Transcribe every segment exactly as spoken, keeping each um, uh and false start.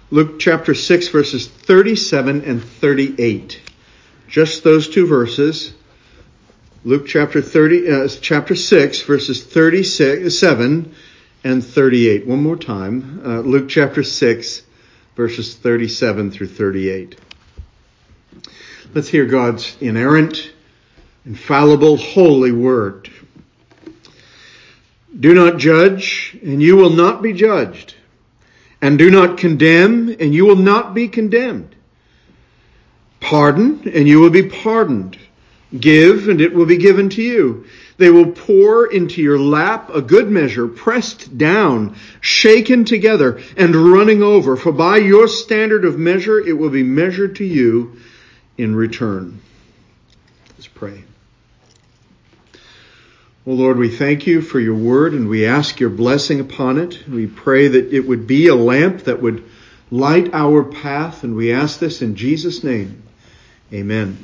Luke chapter six, verses thirty-seven and thirty-eight. Just those two verses. Luke chapter thirty, uh, chapter six, verses thirty-seven and thirty-eight. One more time. Uh, Luke chapter six, verses thirty-seven through thirty-eight. Let's hear God's inerrant, infallible, holy word. Do not judge, and you will not be judged. And do not condemn, and you will not be condemned. Pardon, and you will be pardoned. Give, and it will be given to you. They will pour into your lap a good measure, pressed down, shaken together, and running over. For by your standard of measure, it will be measured to you in return. Let's pray. Oh Lord, we thank you for your word, and we ask your blessing upon it. We pray that it would be a lamp that would light our path, and we ask this in Jesus' name. Amen.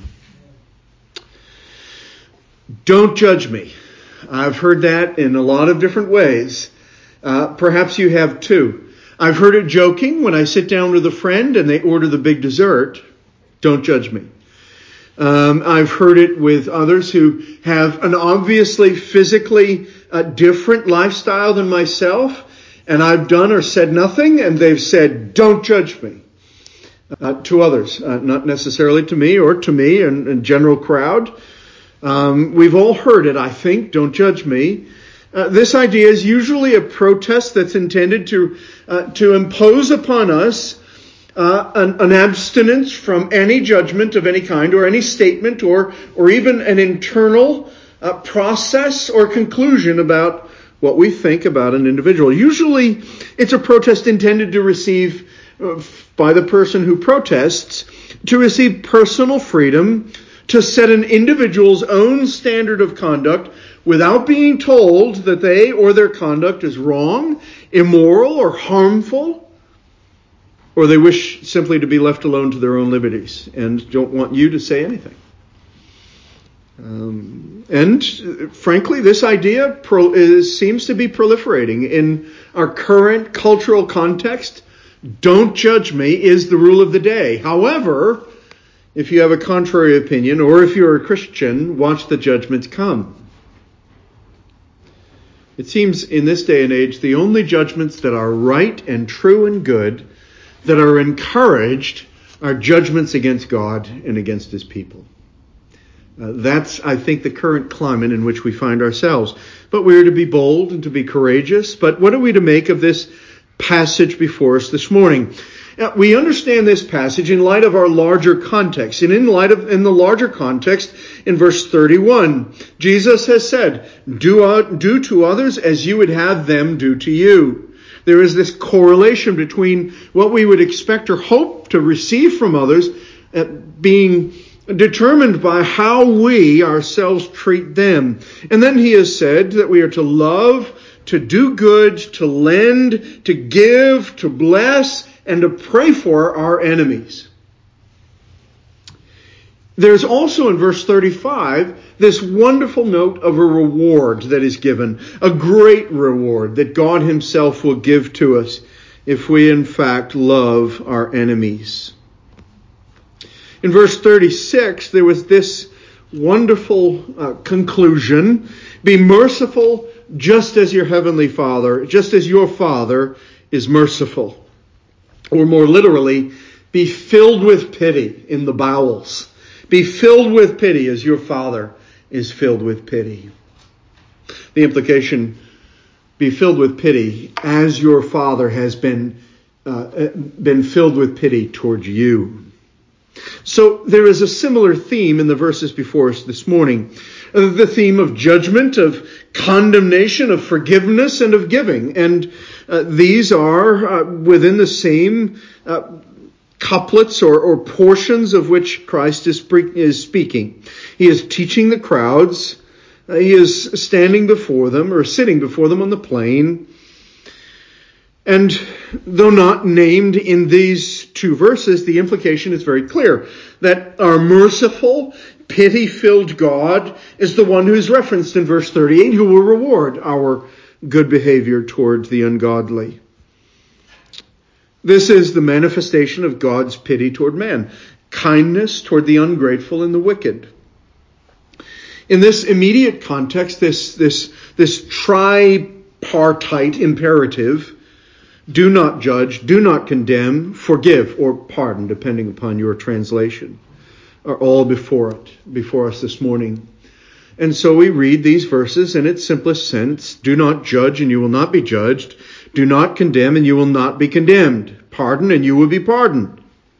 Don't judge me. I've heard that in a lot of different ways. Uh, perhaps you have too. I've heard it joking when I sit down with a friend and they order the big dessert. Don't judge me. Um, I've heard it with others who have an obviously physically uh, different lifestyle than myself, and I've done or said nothing, and they've said, don't judge me. Uh, to others, uh, not necessarily to me or to me and, and general crowd. Um, we've all heard it, I think, don't judge me. Uh, this idea is usually a protest that's intended to uh, to impose upon us Uh, an, an abstinence from any judgment of any kind or any statement or or even an internal uh, process or conclusion about what we think about an individual. Usually it's a protest intended to receive, uh, by the person who protests, to receive personal freedom to set an individual's own standard of conduct without being told that they or their conduct is wrong, immoral, or harmful. Or they wish simply to be left alone to their own liberties and don't want you to say anything. Um, and frankly, this idea pro- is, seems to be proliferating in our current cultural context. Don't judge me is the rule of the day. However, if you have a contrary opinion or if you're a Christian, watch the judgments come. It seems in this day and age, the only judgments that are right and true and good that are encouraged are judgments against God and against his people. Uh, that's, I think, the current climate in which we find ourselves. But we're to be bold and to be courageous. But what are we to make of this passage before us this morning? Now, we understand this passage in light of our larger context. And in light of, in the larger context, in verse thirty-one, Jesus has said, do, uh, do to others as you would have them do to you. There is this correlation between what we would expect or hope to receive from others uh, being determined by how we ourselves treat them. And then he has said that we are to love, to do good, to lend, to give, to bless, and to pray for our enemies. There's also in verse thirty-five this wonderful note of a reward that is given, a great reward that God himself will give to us if we in fact love our enemies. In verse thirty-six, there was this wonderful uh, conclusion. Be merciful just as your heavenly Father, just as your Father is merciful. Or more literally, be filled with pity in the bowels. Be filled with pity as your Father is filled with pity. The implication, be filled with pity as your Father has been, uh, been filled with pity towards you. So there is a similar theme in the verses before us this morning. Uh, the theme of judgment, of condemnation, of forgiveness, and of giving. And uh, these are uh, within the same uh, couplets or, or portions of which Christ is, is speaking. He is teaching the crowds. Uh, he is standing before them or sitting before them on the plain. And though not named in these two verses, the implication is very clear that our merciful, pity-filled God is the one who is referenced in verse thirty-eight, who will reward our good behavior towards the ungodly. This is the manifestation of God's pity toward man, kindness toward the ungrateful and the wicked. In this immediate context, this, this, this tripartite imperative, do not judge, do not condemn, forgive, or pardon, depending upon your translation, are all before it, before us this morning. And so we read these verses in its simplest sense. Do not judge and you will not be judged. Do not condemn and you will not be condemned. Pardon and you will be pardoned.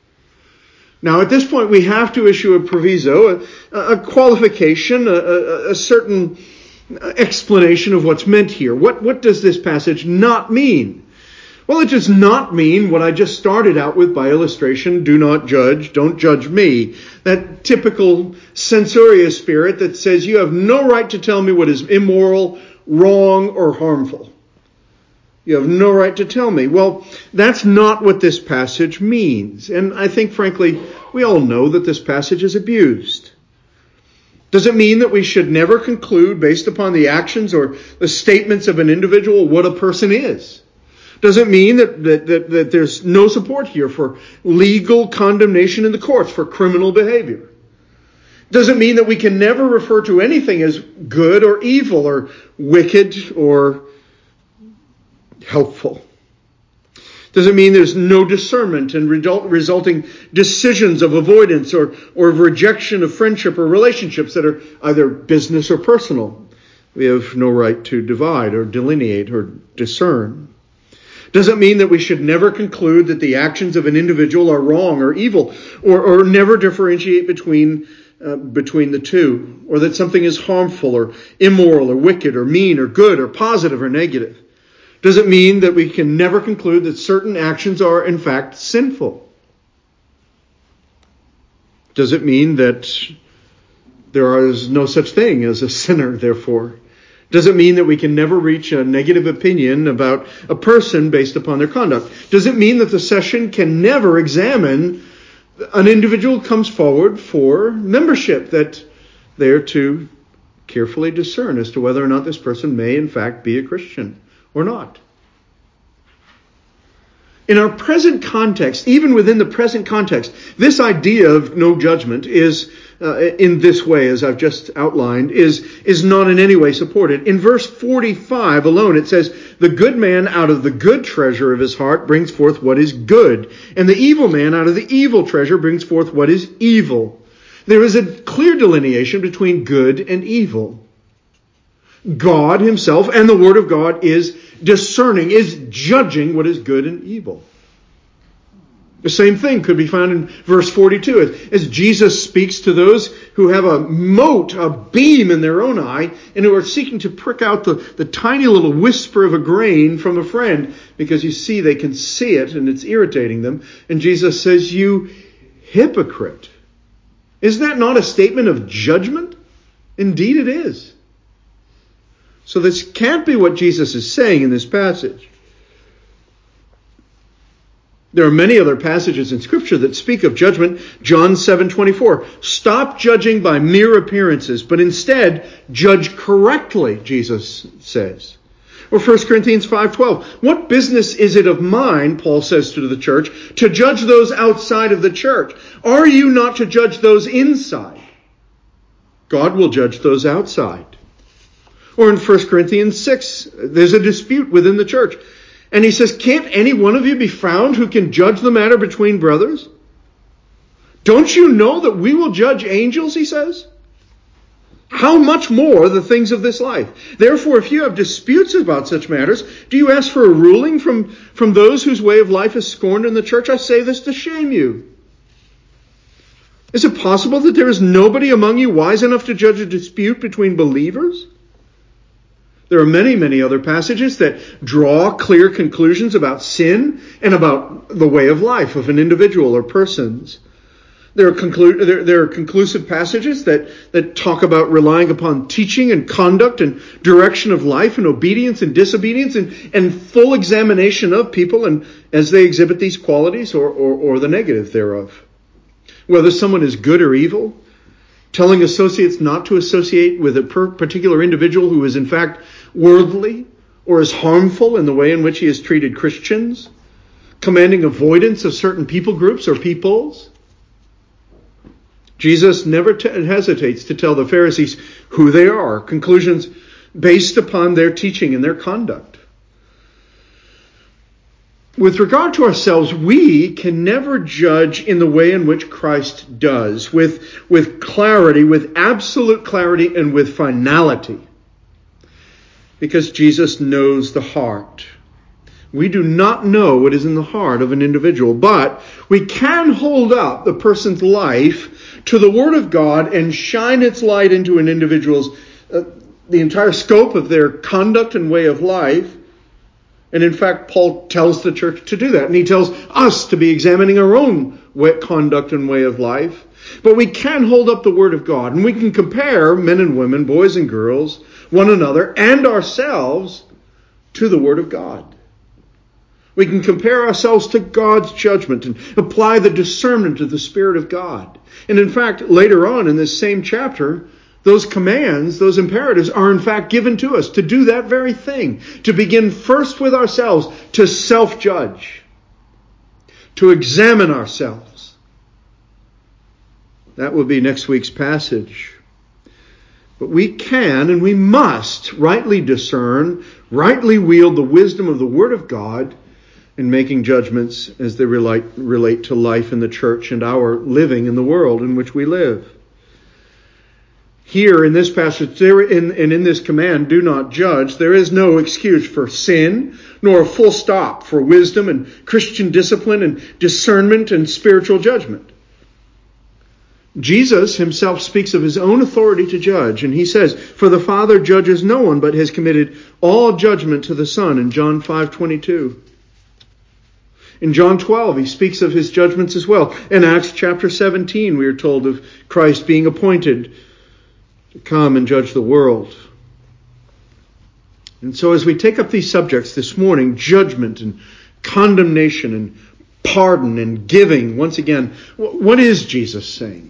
Now at this point we have to issue a proviso, a, a qualification, a, a, a certain explanation of what's meant here. What, what does this passage not mean? Well, it does not mean what I just started out with by illustration. Do not judge. Don't judge me. That typical censorious spirit that says you have no right to tell me what is immoral, wrong, or harmful. You have no right to tell me. Well, that's not what this passage means. And I think, frankly, we all know that this passage is abused. Does it mean that we should never conclude, based upon the actions or the statements of an individual, what a person is? Does it mean that, that, that, that there's no support here for legal condemnation in the courts for criminal behavior? Does it mean that we can never refer to anything as good or evil or wicked or helpful? Does it mean there's no discernment and result, resulting decisions of avoidance or, or of rejection of friendship or relationships that are either business or personal? We have no right to divide or delineate or discern. Does it mean that we should never conclude that the actions of an individual are wrong or evil, or, or never differentiate between uh, between the two, or that something is harmful or immoral or wicked or mean or good or positive or negative? Does it mean that we can never conclude that certain actions are in fact sinful? Does it mean that there is no such thing as a sinner, therefore? Does it mean that we can never reach a negative opinion about a person based upon their conduct? Does it mean that the session can never examine an individual who comes forward for membership, that they are to carefully discern as to whether or not this person may in fact be a Christian or not? In our present context, even within the present context, this idea of no judgment is, uh, in this way, as I've just outlined, is, is not in any way supported. In verse forty-five alone, it says, the good man out of the good treasure of his heart brings forth what is good, and the evil man out of the evil treasure brings forth what is evil. There is a clear delineation between good and evil. God himself and the Word of God is discerning, is judging what is good and evil. The same thing could be found in verse forty-two. As, as Jesus speaks to those who have a mote, a beam in their own eye, and who are seeking to prick out the, the tiny little whisper of a grain from a friend, because you see they can see it and it's irritating them. And Jesus says, you hypocrite. Is that not a statement of judgment? Indeed it is. So this can't be what Jesus is saying in this passage. There are many other passages in Scripture that speak of judgment. John seven twenty-four. Stop judging by mere appearances, but instead judge correctly, Jesus says. Or First Corinthians five twelve. What business is it of mine, Paul says to the church, to judge those outside of the church? Are you not to judge those inside? God will judge those outside. Or in First Corinthians six, there's a dispute within the church. And he says, can't any one of you be found who can judge the matter between brothers? Don't you know that we will judge angels, he says? How much more the things of this life? Therefore, if you have disputes about such matters, do you ask for a ruling from, from those whose way of life is scorned in the church? I say this to shame you. Is it possible that there is nobody among you wise enough to judge a dispute between believers? There are many, many other passages that draw clear conclusions about sin and about the way of life of an individual or persons. There are, conclu- there, there are conclusive passages that, that talk about relying upon teaching and conduct and direction of life and obedience and disobedience and, and full examination of people and as they exhibit these qualities or, or, or the negative thereof. Whether someone is good or evil, telling associates not to associate with a particular individual who is in fact worldly or is harmful in the way in which he has treated Christians. commanding avoidance of certain people groups or peoples. Jesus never t- hesitates to tell the Pharisees who they are, conclusions based upon their teaching and their conduct. With regard to ourselves, we can never judge in the way in which Christ does, with, with clarity, with absolute clarity, and with finality, because Jesus knows the heart. We do not know what is in the heart of an individual, but we can hold up the person's life to the Word of God and shine its light into an individual's, uh, the entire scope of their conduct and way of life. And in fact, Paul tells the church to do that. And he tells us to be examining our own way, conduct and way of life. But we can hold up the Word of God. And we can compare men and women, boys and girls, one another, and ourselves to the Word of God. We can compare ourselves to God's judgment and apply the discernment of the Spirit of God. And in fact, later on in this same chapter, those commands, those imperatives are in fact given to us to do that very thing. To begin first with ourselves, to self-judge, to examine ourselves. That will be next week's passage. But we can and we must rightly discern, rightly wield the wisdom of the Word of God in making judgments as they relate, relate to life in the church and our living in the world in which we live. Here in this passage, there in, and in this command, do not judge, there is no excuse for sin, nor a full stop for wisdom and Christian discipline and discernment and spiritual judgment. Jesus himself speaks of his own authority to judge, and he says, "For the Father judges no one, but has committed all judgment to the Son," in John five twenty-two. In John twelve, he speaks of his judgments as well. In Acts chapter seventeen, we are told of Christ being appointed to come and judge the world. And so as we take up these subjects this morning, judgment and condemnation and pardon and giving, once again, what is Jesus saying?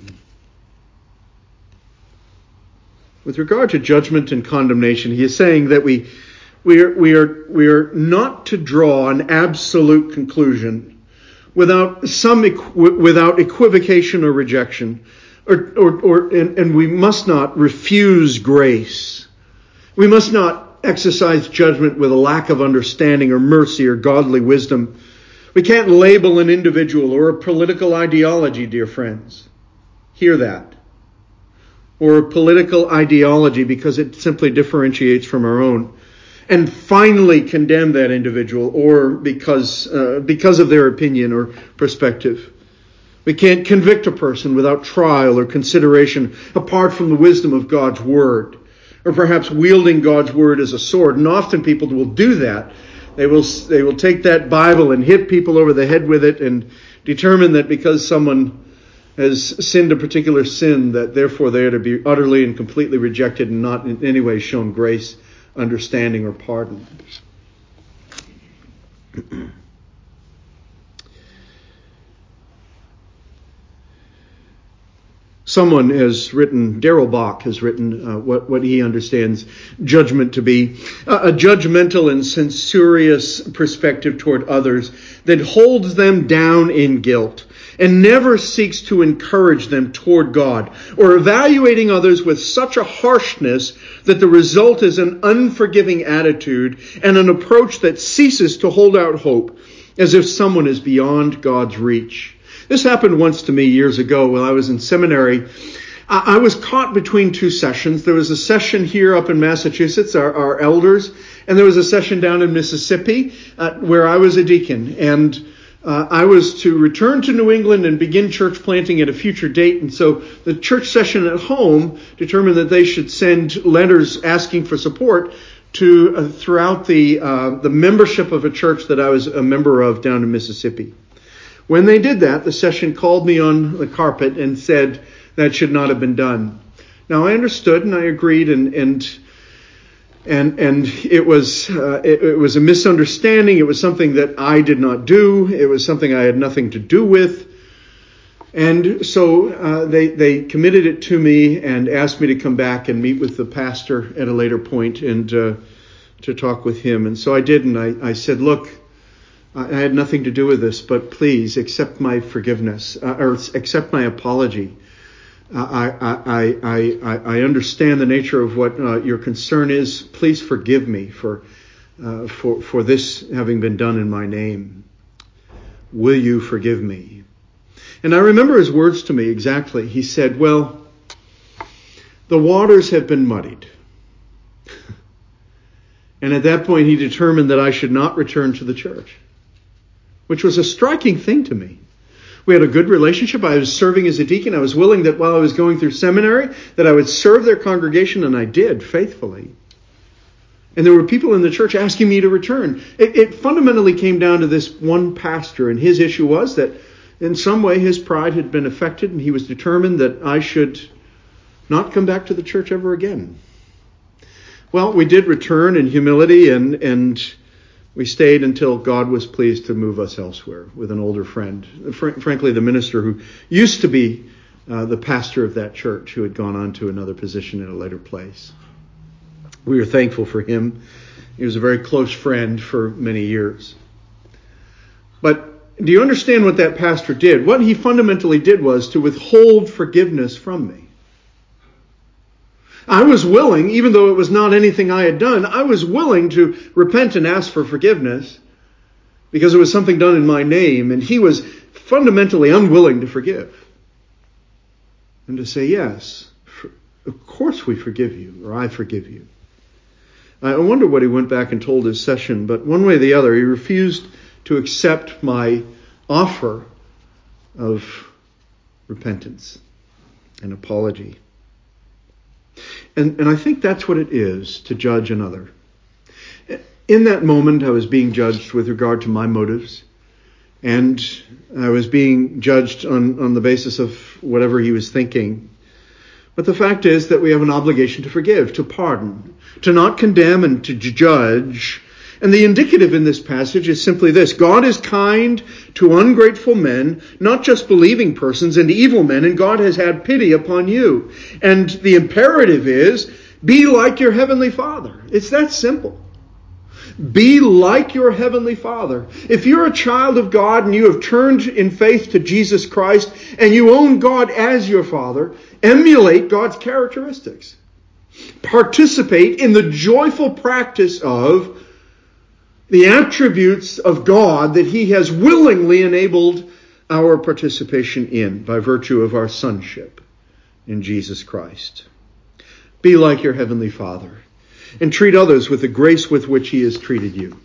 With regard to judgment and condemnation, he is saying that we, we, are, we, are, we are not to draw an absolute conclusion without some without equivocation or rejection. Or, or, or and, and we must not refuse grace. We must not exercise judgment with a lack of understanding or mercy or godly wisdom. We can't label an individual or a political ideology, dear friends. Hear that. Or a political ideology because it simply differentiates from our own. And finally condemn that individual or because uh, because of their opinion or perspective. We can't convict a person without trial or consideration apart from the wisdom of God's Word, or perhaps wielding God's Word as a sword. And often people will do that. They will they will take that Bible and hit people over the head with it and determine that because someone has sinned a particular sin, that therefore they are to be utterly and completely rejected and not in any way shown grace, understanding, or pardon. Someone has written, Darrell Bach has written uh, what, what he understands judgment to be. Uh, a judgmental and censorious perspective toward others that holds them down in guilt and never seeks to encourage them toward God, or evaluating others with such a harshness that the result is an unforgiving attitude and an approach that ceases to hold out hope, as if someone is beyond God's reach. This happened once to me years ago when I was in seminary. I was caught between two sessions. There was a session here up in Massachusetts, our, our elders, and there was a session down in Mississippi uh, where I was a deacon. And uh, I was to return to New England and begin church planting at a future date. And so the church session at home determined that they should send letters asking for support to uh, throughout the uh, the membership of a church that I was a member of down in Mississippi. When they did that, the session called me on the carpet and said that should not have been done. Now I understood and I agreed, and and and and it was uh, it, it was a misunderstanding. It was something that I did not do. It was something I had nothing to do with. And so uh, they they committed it to me and asked me to come back and meet with the pastor at a later point and uh, to talk with him. And so I did, and I, I said, look, I had nothing to do with this, but please accept my forgiveness, uh, or accept my apology. Uh, I, I, I, I, I understand the nature of what uh, your concern is. Please forgive me for, uh, for, for this having been done in my name. Will you forgive me? And I remember his words to me exactly. He said, well, the waters have been muddied. And at that point, he determined that I should not return to the church, which was a striking thing to me. We had a good relationship. I was serving as a deacon. I was willing that while I was going through seminary, that I would serve their congregation, and I did faithfully. And there were people in the church asking me to return. It, it fundamentally came down to this one pastor, and his issue was that in some way his pride had been affected, and he was determined that I should not come back to the church ever again. Well, we did return in humility, and, and we stayed until God was pleased to move us elsewhere with an older friend. Fr- frankly, the minister who used to be uh, the pastor of that church, who had gone on to another position in a later place. We were thankful for him. He was a very close friend for many years. But do you understand what that pastor did? What he fundamentally did was to withhold forgiveness from me. I was willing, even though it was not anything I had done, I was willing to repent and ask for forgiveness because it was something done in my name, and he was fundamentally unwilling to forgive. And to say, yes, of course we forgive you, or I forgive you. I wonder what he went back and told his session, but one way or the other, he refused to accept my offer of repentance and apology. And, and I think that's what it is to judge another. In that moment, I was being judged with regard to my motives, and I was being judged on, on the basis of whatever he was thinking. But the fact is that we have an obligation to forgive, to pardon, to not condemn and to judge. And the indicative in this passage is simply this: God is kind to ungrateful men, not just believing persons and evil men, and God has had pity upon you. And the imperative is, be like your heavenly Father. It's that simple. Be like your heavenly Father. If you're a child of God and you have turned in faith to Jesus Christ and you own God as your Father, emulate God's characteristics. Participate in the joyful practice of the attributes of God that He has willingly enabled our participation in by virtue of our sonship in Jesus Christ. Be like your heavenly Father and treat others with the grace with which He has treated you.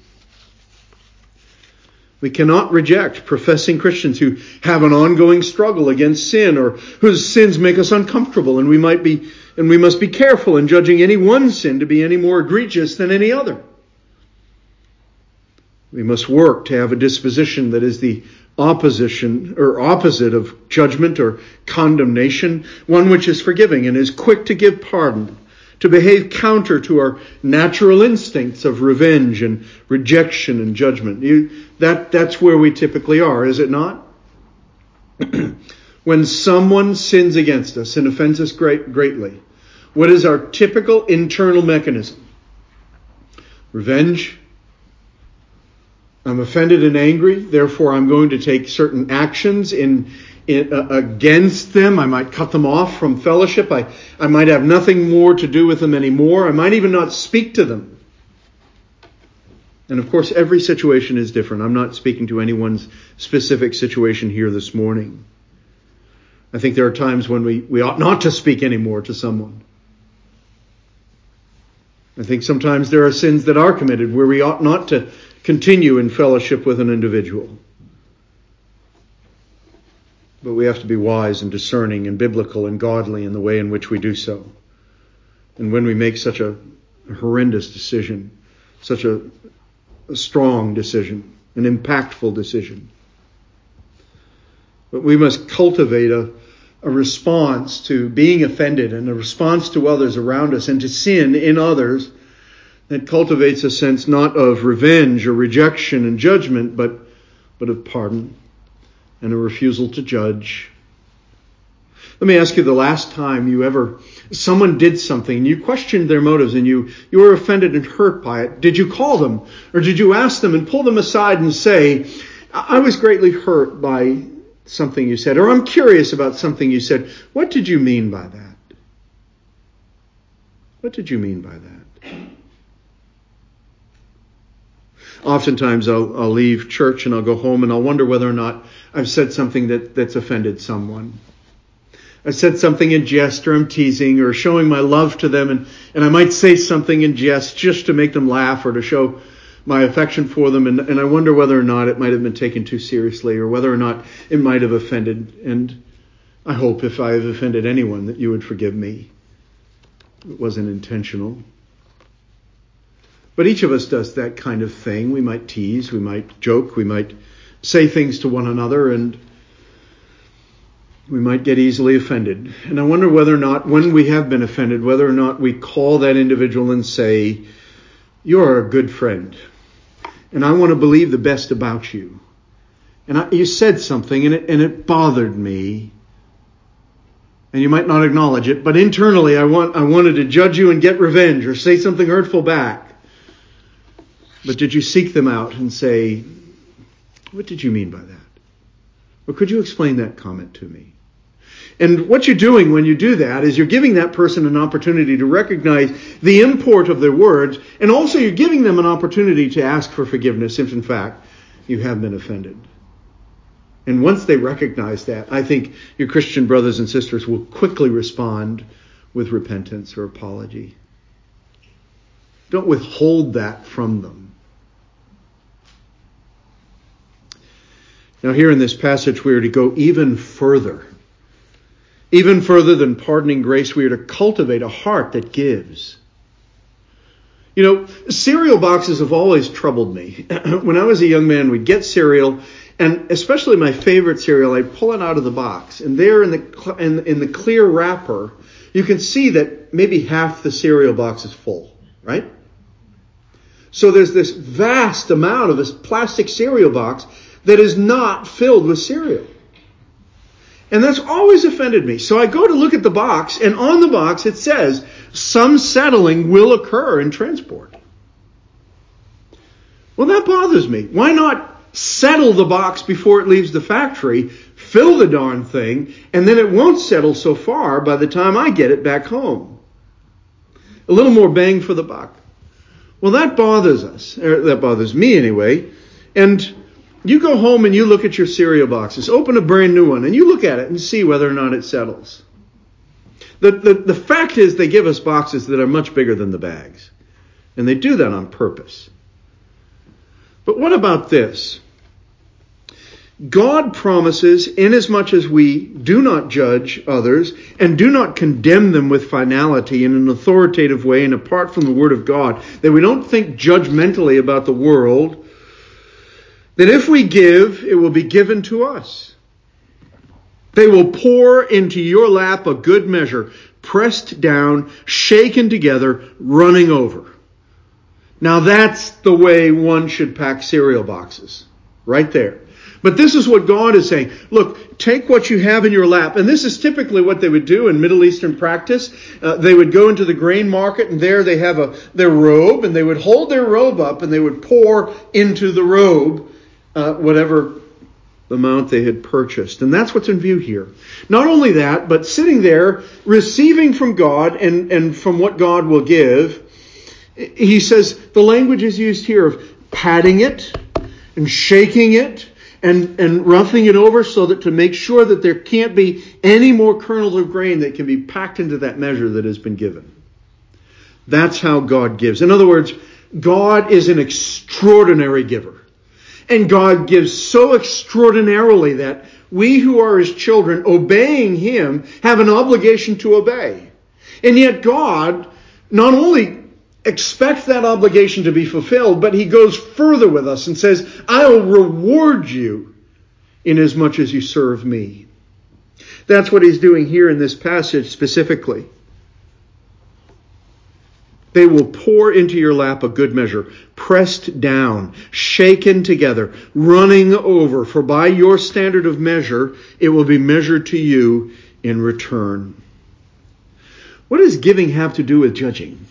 We cannot reject professing Christians who have an ongoing struggle against sin, or whose sins make us uncomfortable, and we might be and we must be careful in judging any one sin to be any more egregious than any other. We must work to have a disposition that is the opposition or opposite of judgment or condemnation, one which is forgiving and is quick to give pardon, to behave counter to our natural instincts of revenge and rejection and judgment. You, that, that's where we typically are, is it not? When someone sins against us and offends us great, greatly, what is our typical internal mechanism? Revenge. I'm offended and angry, therefore I'm going to take certain actions in, in uh, against them. I might cut them off from fellowship. I, I might have nothing more to do with them anymore. I might even not speak to them. And of course, every situation is different. I'm not speaking to anyone's specific situation here this morning. I think there are times when we, we ought not to speak anymore to someone. I think sometimes there are sins that are committed where we ought not to continue in fellowship with an individual. But we have to be wise and discerning and biblical and godly in the way in which we do so. And when we make such a horrendous decision, such a, a strong decision, an impactful decision. But we must cultivate a, a response to being offended and a response to others around us and to sin in others that cultivates a sense not of revenge or rejection and judgment, but, but of pardon and a refusal to judge. Let me ask you, the last time you ever, someone did something and you questioned their motives and you, you were offended and hurt by it. Did you call them or did you ask them and pull them aside and say, I was greatly hurt by something you said, or I'm curious about something you said. What did you mean by that? What did you mean by that? Oftentimes I'll, I'll leave church and I'll go home and I'll wonder whether or not I've said something that, that's offended someone. I said something in jest, or I'm teasing or showing my love to them, and, and I might say something in jest just to make them laugh or to show my affection for them, and, and I wonder whether or not it might have been taken too seriously or whether or not it might have offended. And I hope if I have offended anyone that you would forgive me. It wasn't intentional. But each of us does that kind of thing. We might tease, we might joke, we might say things to one another, and we might get easily offended. And I wonder whether or not, when we have been offended, whether or not we call that individual and say, you're a good friend, and I want to believe the best about you. And I, you said something, and it, and it bothered me. And you might not acknowledge it, but internally I want I wanted to judge you and get revenge or say something hurtful back. But did you seek them out and say, what did you mean by that? Or could you explain that comment to me? And what you're doing when you do that is you're giving that person an opportunity to recognize the import of their words, and also you're giving them an opportunity to ask for forgiveness if in fact you have been offended. And once they recognize that, I think your Christian brothers and sisters will quickly respond with repentance or apology. Don't withhold that from them. Now here in this passage we are to go even further. Even further than pardoning grace, we are to cultivate a heart that gives. You know, cereal boxes have always troubled me. When I was a young man, we'd get cereal, and especially my favorite cereal, I'd pull it out of the box. And there in the in, in the clear wrapper, you can see that maybe half the cereal box is full, right? So there's this vast amount of this plastic cereal box that is not filled with cereal. And that's always offended me. So I go to look at the box, and on the box it says, some settling will occur in transport. Well, that bothers me. Why not settle the box before it leaves the factory, fill the darn thing, and then it won't settle so far by the time I get it back home? A little more bang for the buck. Well, that bothers us. Or that bothers me anyway. And you go home and you look at your cereal boxes, open a brand new one, and you look at it and see whether or not it settles. The, the, the fact is they give us boxes that are much bigger than the bags. And they do that on purpose. But what about this? God promises, inasmuch as we do not judge others and do not condemn them with finality in an authoritative way and apart from the Word of God, that we don't think judgmentally about the world, that if we give, it will be given to us. They will pour into your lap a good measure, pressed down, shaken together, running over. Now that's the way one should pack cereal boxes. Right there. But this is what God is saying. Look, take what you have in your lap. And this is typically what they would do in Middle Eastern practice. Uh, they would go into the grain market, and there they have a their robe, and they would hold their robe up, and they would pour into the robe uh, whatever amount they had purchased. And that's what's in view here. Not only that, but sitting there, receiving from God and, and from what God will give, he says the language is used here of patting it and shaking it and, and roughing it over so that to make sure that there can't be any more kernels of grain that can be packed into that measure that has been given. That's how God gives. In other words, God is an extraordinary giver. And God gives so extraordinarily that we who are His children, obeying Him, have an obligation to obey. And yet God not only expects that obligation to be fulfilled, but He goes further with us and says, I will reward you inasmuch as you serve me. That's what He's doing here in this passage specifically. They will pour into your lap a good measure, pressed down, shaken together, running over. For by your standard of measure, it will be measured to you in return. What does giving have to do with judging?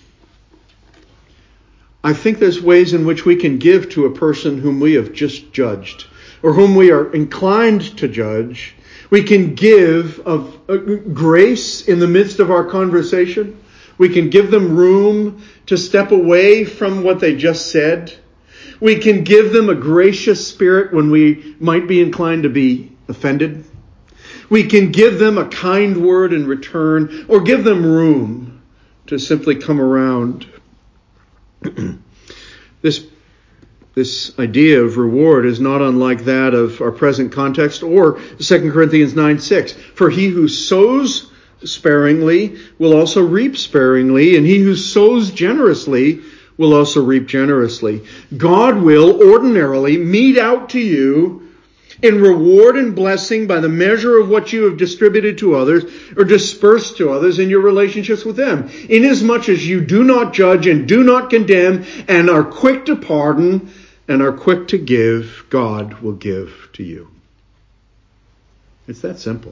I think there's ways in which we can give to a person whom we have just judged, or whom we are inclined to judge. We can give of uh, grace in the midst of our conversation. We can give them room to step away from what they just said. We can give them a gracious spirit when we might be inclined to be offended. We can give them a kind word in return, or give them room to simply come around. This, this idea of reward is not unlike that of our present context or Second Corinthians nine six. For he who sows sparingly will also reap sparingly, and he who sows generously will also reap generously. God will ordinarily mete out to you in reward and blessing by the measure of what you have distributed to others or dispersed to others in your relationships with them. Inasmuch as you do not judge and do not condemn and are quick to pardon and are quick to give, God will give to you. It's that simple.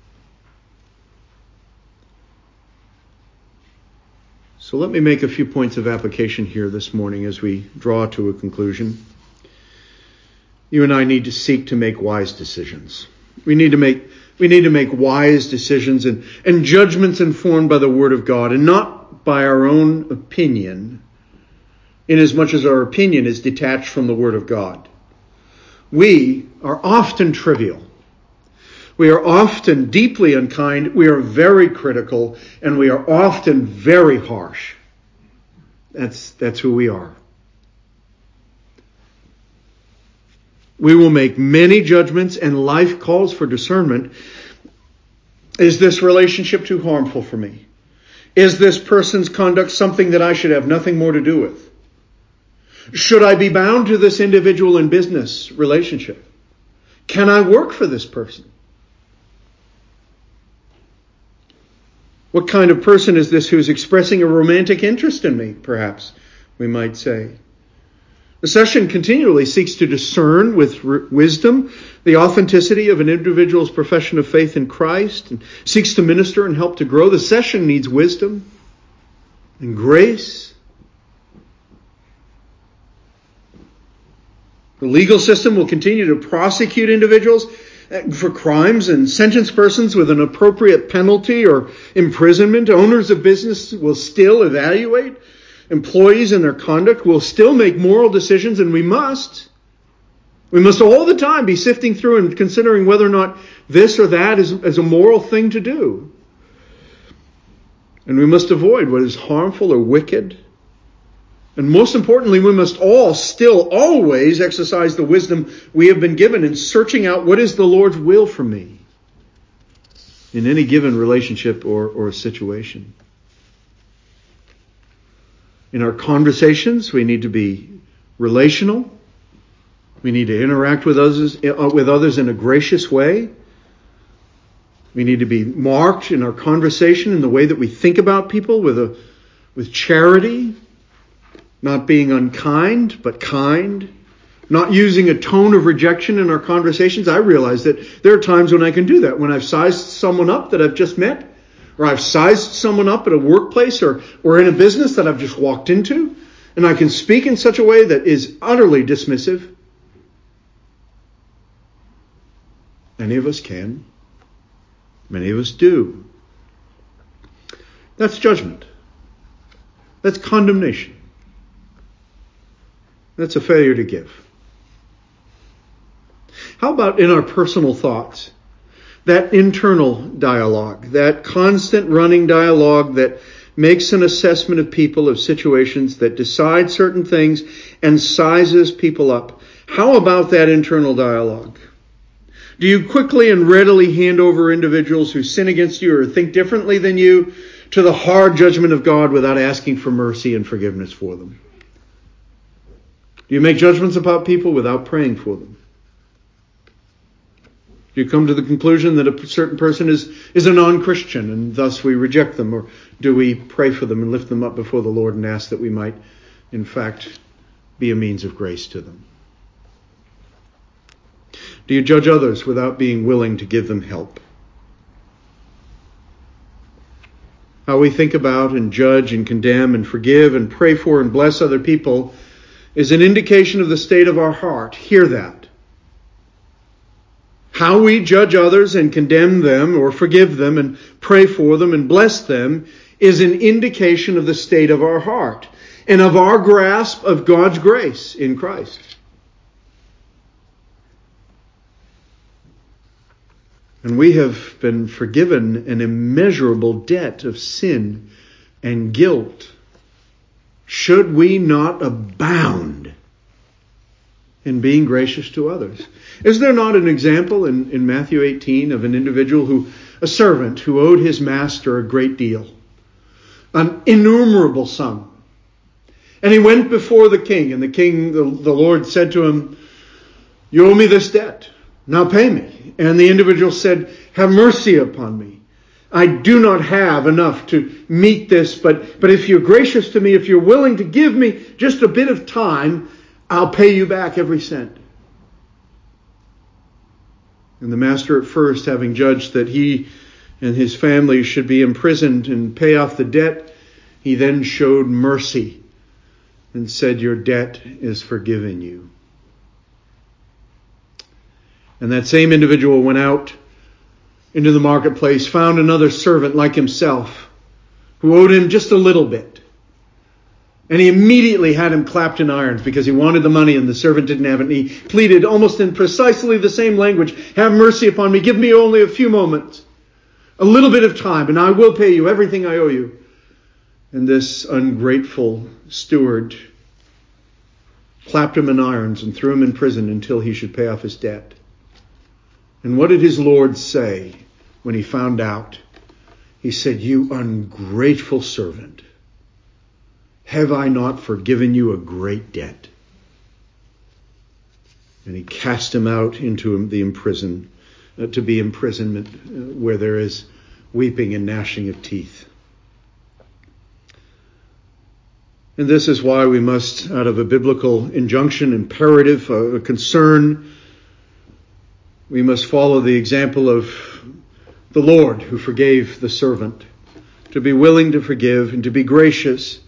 So let me make a few points of application here this morning as we draw to a conclusion. You and I need to seek to make wise decisions. We need to make we need to make wise decisions and, and judgments informed by the Word of God and not by our own opinion, inasmuch as our opinion is detached from the Word of God. We are often trivial. We are often deeply unkind. We are very critical, and we are often very harsh. That's that's who we are. We will make many judgments, and life calls for discernment. Is this relationship too harmful for me? Is this person's conduct something that I should have nothing more to do with? Should I be bound to this individual in business relationship? Can I work for this person? What kind of person is this who's expressing a romantic interest in me, perhaps, we might say? The session continually seeks to discern with r- wisdom the authenticity of an individual's profession of faith in Christ and seeks to minister and help to grow. The session needs wisdom and grace. The legal system will continue to prosecute individuals for crimes and sentence persons with an appropriate penalty or imprisonment. Owners of business will still evaluate employees and their conduct, will still make moral decisions, and we must. We must all the time be sifting through and considering whether or not this or that is, is a moral thing to do. And we must avoid what is harmful or wicked. And most importantly, we must all still always exercise the wisdom we have been given in searching out what is the Lord's will for me in any given relationship or, or situation. In our conversations, we need to be relational. We need to interact with others, with others in a gracious way. We need to be marked in our conversation in the way that we think about people with a with charity, not being unkind, but kind, not using a tone of rejection in our conversations. I realize that there are times when I can do that, when I've sized someone up that I've just met, or I've sized someone up at a workplace or, or in a business that I've just walked into, and I can speak in such a way that is utterly dismissive. Many of us can. Many of us do. That's judgment. That's condemnation. That's a failure to give. How about in our personal thoughts? That internal dialogue, that constant running dialogue that makes an assessment of people, of situations, that decides certain things and sizes people up. How about that internal dialogue? Do you quickly and readily hand over individuals who sin against you or think differently than you to the hard judgment of God without asking for mercy and forgiveness for them? Do you make judgments about people without praying for them? Do you come to the conclusion that a certain person is, is a non-Christian and thus we reject them? Or do we pray for them and lift them up before the Lord and ask that we might, in fact, be a means of grace to them? Do you judge others without being willing to give them help? How we think about and judge and condemn and forgive and pray for and bless other people is an indication of the state of our heart. Hear that. How we judge others and condemn them or forgive them and pray for them and bless them is an indication of the state of our heart and of our grasp of God's grace in Christ. And we have been forgiven an immeasurable debt of sin and guilt. Should we not abound in being gracious to others? Is there not an example in, in Matthew eighteen of an individual who, a servant who owed his master a great deal, an innumerable sum? And he went before the king, and the king, the, the Lord said to him, "You owe me this debt. Now pay me." And the individual said, "Have mercy upon me. I do not have enough to meet this, but, but if you're gracious to me, if you're willing to give me just a bit of time, I'll pay you back every cent." And the master at first, having judged that he and his family should be imprisoned and pay off the debt, he then showed mercy and said, "Your debt is forgiven you." And that same individual went out into the marketplace, found another servant like himself who owed him just a little bit. And he immediately had him clapped in irons because he wanted the money and the servant didn't have it. And he pleaded almost in precisely the same language, "Have mercy upon me. Give me only a few moments, a little bit of time, and I will pay you everything I owe you." And this ungrateful steward clapped him in irons and threw him in prison until he should pay off his debt. And what did his Lord say when he found out? He said, "You ungrateful servant, have I not forgiven you a great debt?" And he cast him out into the imprison, uh, to be imprisonment uh, where there is weeping and gnashing of teeth. And this is why we must, out of a biblical injunction, imperative, uh, a concern, we must follow the example of the Lord who forgave the servant, to be willing to forgive and to be gracious.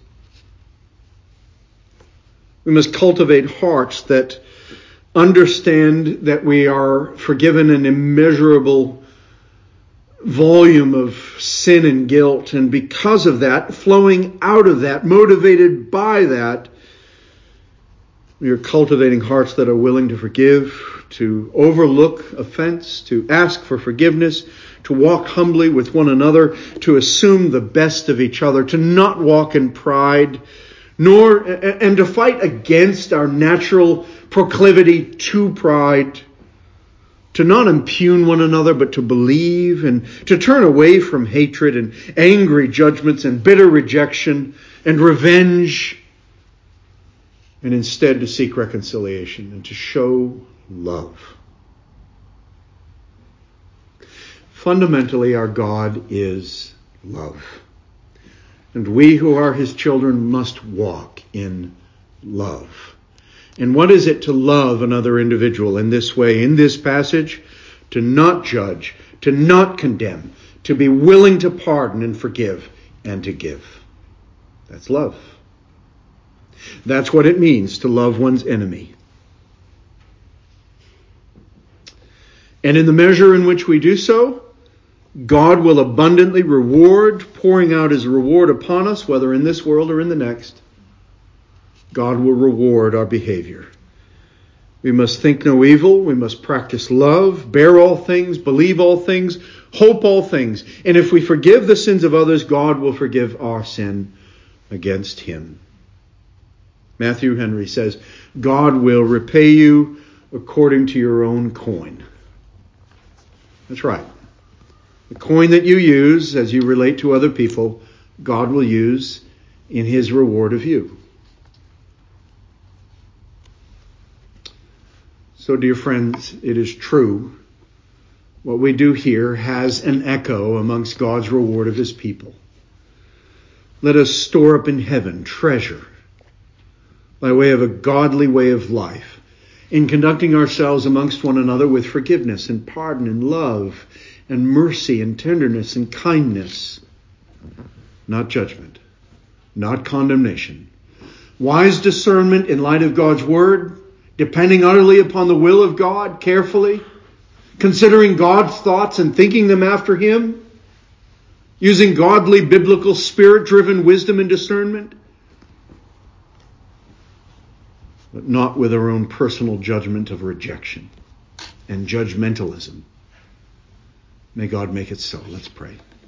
We must cultivate hearts that understand that we are forgiven an immeasurable volume of sin and guilt, and because of that, flowing out of that, motivated by that, we are cultivating hearts that are willing to forgive, to overlook offense, to ask for forgiveness, to walk humbly with one another, to assume the best of each other, to not walk in pride, nor and to fight against our natural proclivity to pride, to not impugn one another, but to believe, and to turn away from hatred and angry judgments and bitter rejection and revenge, and instead to seek reconciliation and to show love. Fundamentally, our God is love. And we who are his children must walk in love. And what is it to love another individual in this way, in this passage? To not judge, to not condemn, to be willing to pardon and forgive, and to give. That's love. That's what it means to love one's enemy. And in the measure in which we do so, God will abundantly reward, pouring out his reward upon us, whether in this world or in the next. God will reward our behavior. We must think no evil. We must practice love, bear all things, believe all things, hope all things. And if we forgive the sins of others, God will forgive our sin against him. Matthew Henry says, God will repay you according to your own coin. That's right. The coin that you use as you relate to other people, God will use in his reward of you. So, dear friends, it is true. What we do here has an echo amongst God's reward of his people. Let us store up in heaven treasure by way of a godly way of life, in conducting ourselves amongst one another with forgiveness and pardon and love and mercy and tenderness and kindness. not judgment, not condemnation. Wise discernment in light of God's word, depending utterly upon the will of God carefully, considering God's thoughts and thinking them after Him, using godly, biblical, spirit-driven wisdom and discernment, but not with our own personal judgment of rejection and judgmentalism. May God make it so. Let's pray.